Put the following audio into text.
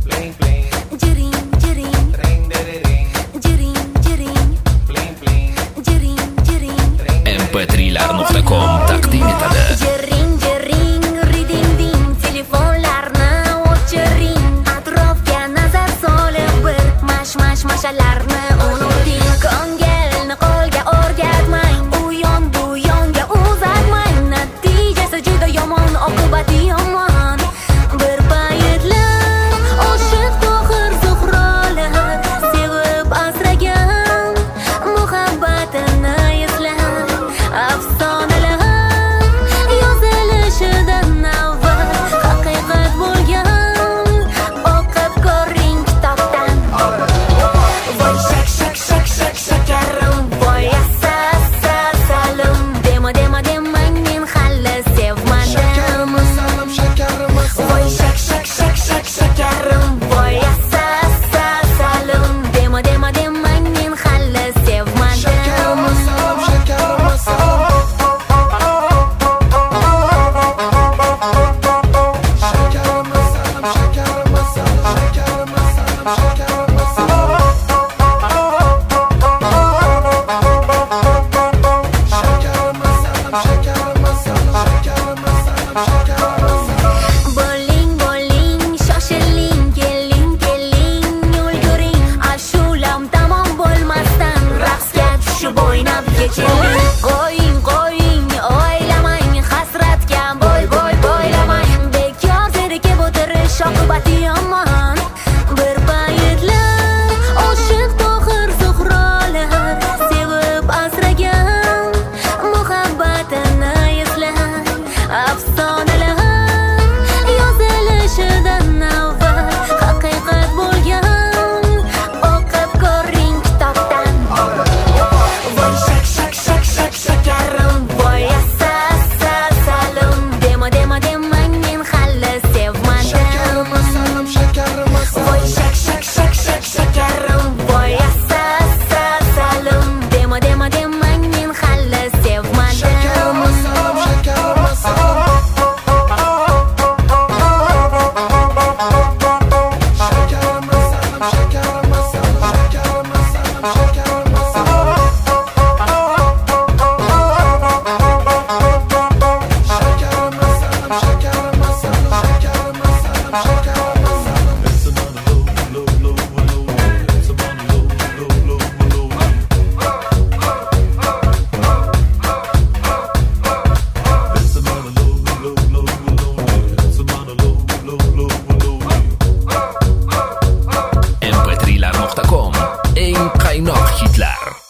Bling bling. Jiring jiring. Ring diri ring. Jiring jiring. Bling bling. Jiring jiring. mp3.com taqdim etadi. Jiring jiring. Riding ding. Telefonlarni o'chiring. Atrofga nazar solib bir mashalarni unuting. Ko'ngilni qo'lga o'rgatmang. U yon bu yonga uzatmang. Natijasi juda yomon, oqibati yomon. Bir paytlar oshiq to'g'ir zuhrolar sevib asragan muhabbatini eslab afsonalar yozilishidan avval haqiqat bo'lgan o'qib ko'ring kitobdan. Voy shak shak shak shak shakarim, voy salim, dema demang men hali sevmadim. Voy shak shak shak shak shakarim, voy salim, dema demang men hali sevmadim. Bo'ling shoshiling, keling ulguring. Ashulam tamom bo'lmasdan raqsga tushib o'ynab kechiring. Qo'ying o'ylamang, hasratga bo'ylamang. Bekor zerikib o'tirish oqibati yomon. Bir paytlar oshiq to'g'ir zuhrolar sevib asragan muhabbatini eslab afsonalar yozilishidan avval haqiqat bo'lgan o'qib ko'ring kitobdan. Voy shak shak shak shak shakarim, voy salim, dema demang men hali sevmadim. Voy shak shak shak shak shakarim, voy salim, dema demang men hali sevmadim. mp3.com eng qaynoq hitlar.